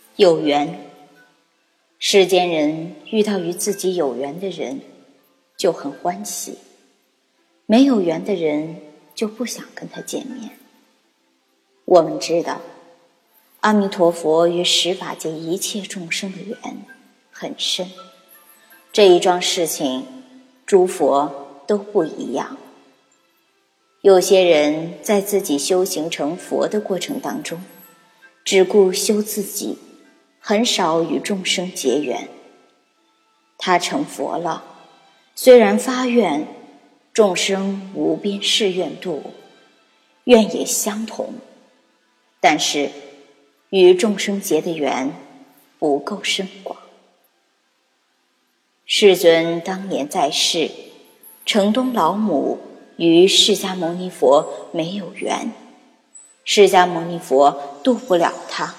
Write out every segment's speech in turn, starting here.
有缘，世间人遇到与自己有缘的人就很欢喜，没有缘的人就不想跟他见面。我们知道阿弥陀佛与十法界一切众生的缘很深，这一桩事情诸佛都不一样。有些人在自己修行成佛的过程当中，只顾修自己，很少与众生结缘。他成佛了，虽然发愿众生无边誓愿度，愿也相同，但是与众生结的缘不够深广。世尊当年在世，城东老母与释迦牟尼佛没有缘，释迦牟尼佛度不了他。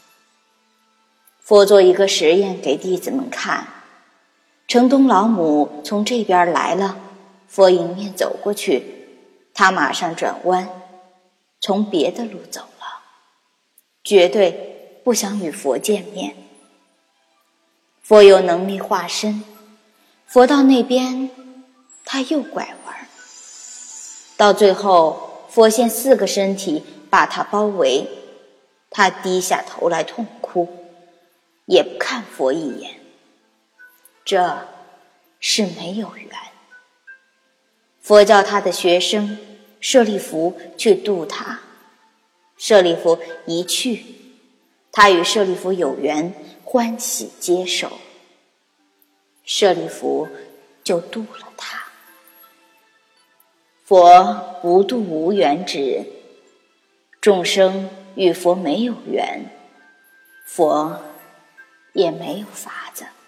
佛做一个实验给弟子们看，城东老母从这边来了，佛迎面走过去，他马上转弯，从别的路走了，绝对不想与佛见面。佛有能力化身，佛到那边他又拐弯，到最后佛现4个身体把他包围，他低下头来痛哭，也不看佛一眼。这是没有缘。佛叫他的学生舍利弗去度他，舍利弗一去，他与舍利弗有缘，欢喜接受，舍利弗就度了他。佛不度无缘之人，众生与佛没有缘，佛也没有法子。